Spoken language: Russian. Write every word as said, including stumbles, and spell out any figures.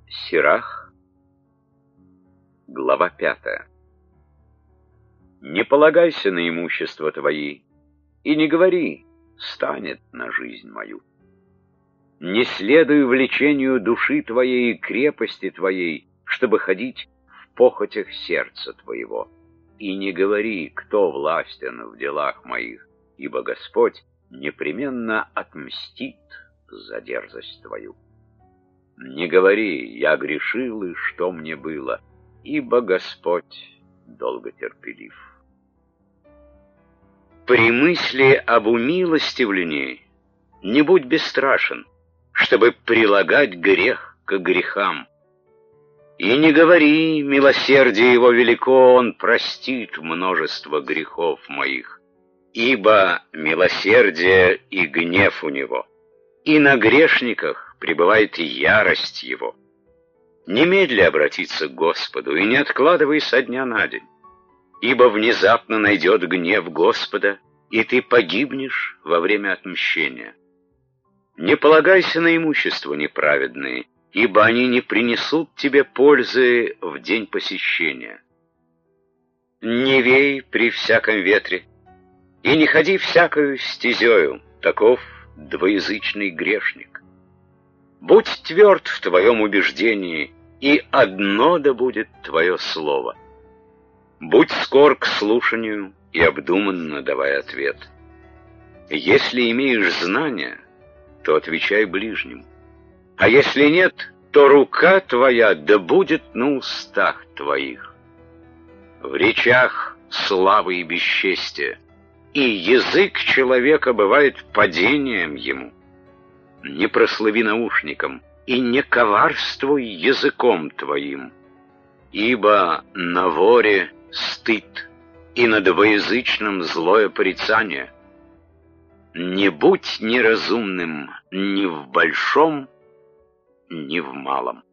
Сирах, глава пятая. Не полагайся на имущество твои, и не говори: станет на жизнь мою. Не следуй влечению души твоей и крепости твоей, чтобы ходить в похотях сердца твоего. И не говори: кто властен в делах моих, ибо Господь непременно отмстит за дерзость твою. Не говори: я грешил, и что мне было, ибо Господь долготерпелив. При мысли об умилостивлении не будь бесстрашен, чтобы прилагать грех к грехам. И не говори: милосердие его велико, он простит множество грехов моих, ибо милосердие и гнев у него, и на грешниках пребывает ярость его. Немедли обратиться к Господу, и не откладывай со дня на день, ибо внезапно найдет гнев Господа, и ты погибнешь во время отмщения. Не полагайся на имущество неправедные, ибо они не принесут тебе пользы в день посещения. Не вей при всяком ветре, и не ходи всякою стезею, таков двоязычный грешник. Будь тверд в твоем убеждении, и одно да будет твое слово. Будь скор к слушанию и обдуманно давай ответ. Если имеешь знания, то отвечай ближнему, а если нет, то рука твоя да будет на устах твоих. В речах славы и бесчестия, и язык человека бывает падением ему. Не прослави наушником, и не коварствуй языком твоим, ибо на воре стыд, и на двоязычном злое порицание. Не будь неразумным ни в большом, ни в малом.